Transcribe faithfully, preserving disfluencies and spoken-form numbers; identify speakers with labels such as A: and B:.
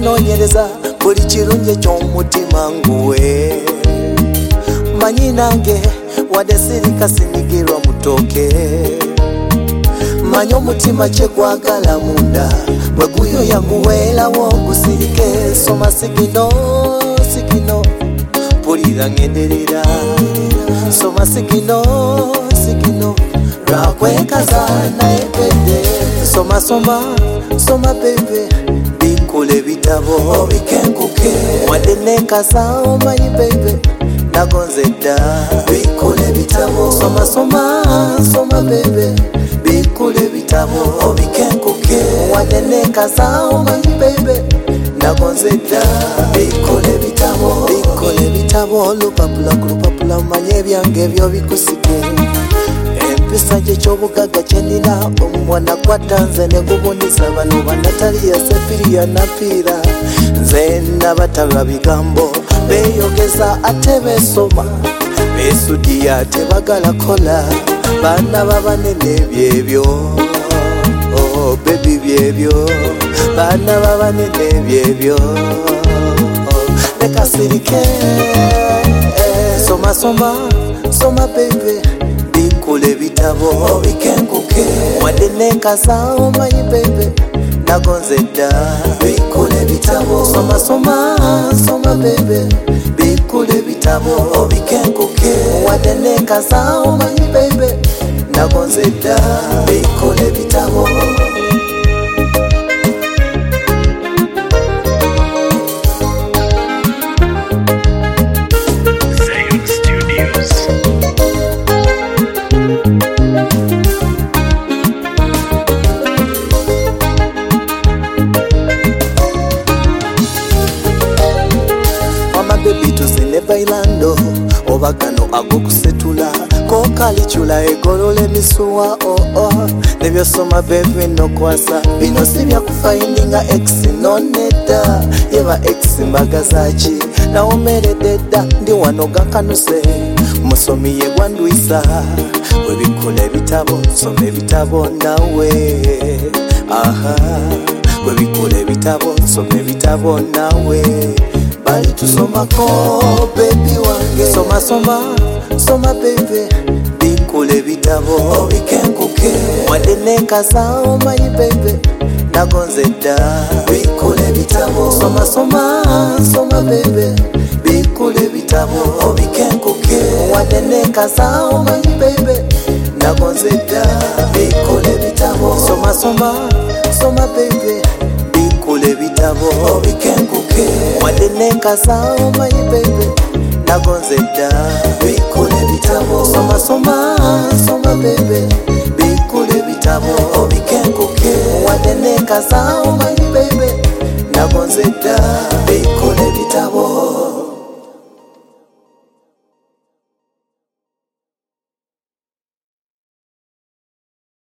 A: nonyereza buli kirungi ky'omutima nguwe manyi nange wadde sirika sinyigirwa mutoke manyi omutima kye gwagala munda bwe guyoya nguweerawo gusirike soma sikino sikino pulira ngenderera soma sikino sikino lwakwekaza naye bebe soma soma soma bebe bikule bitabo bikenkuke wadde nekasa omanyi bebe nagonze dda bikule bitabo soma soma soma bebe bikule bitabo bikenkuke wadde nekasa omanyi bebe nagonze dda bikule bitabo bikule bitabo lupapula ku lupapula manye ebyange ebyo bikusike empisa gye ky'obugagga kyenina omwana gwatanze ne gubuniza bano banataliya sepiriya napiira nze nabatalwa bigambo beyogeza ate besoma besudiya tebagala kola baana babanene byebyo oh bebi byebyo baana babanene byebyo nekasirike soma soma soma bebe bikule bitabo bikenkuke wadde nekasa omanyi bebe nagonze dda bikule bitabo soma soma soma bebe bikule bitabo bikenkuke wadde nekasa omanyi bebe nagonze dda bikule bitabo bailando obagano agokusetula kokalichula egolole emisuwa oh oh nebyosoma bebe nokwasa bino si byakufindinga ex noneta yeba ex mbagazachi nawomeredde dda ndi wano gankanuse musomi ye gwandwisa webikula ebitabo soma ebitabo nawe aha webikula ebitabo soma ebitabo nawe bali tusomako baby wange soma soma soma bebe bikule bitabo bikenkuke wadde nekasa omanyi bebe nagonze dda bikule bitabo soma soma soma bebe bikule bitabo bikenkuke wadde nekasa omanyi bebe nagonze dda bikule bitabo soma soma soma bebe bikule bitabo bikenkuke wadde nekasa omanyi bebe nagonze dda bikule bitabo soma soma soma bebe bikule bitabo bikenkuke wadde nekasa omanyi bebe nagonze dda bikule